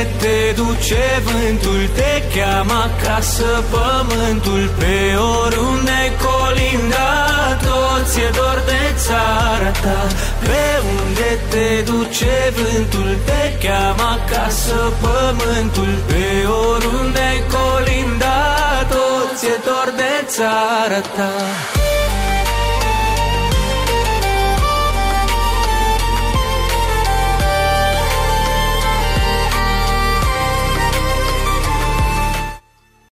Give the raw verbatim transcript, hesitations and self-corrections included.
te duce vântul, te cheamă acasă pământul. Pe oriunde colinda, toți e dor de țara ta. Pe unde te duce vântul, te cheamă acasă pământul. Pe oriunde colinda, toți e dor de țara ta.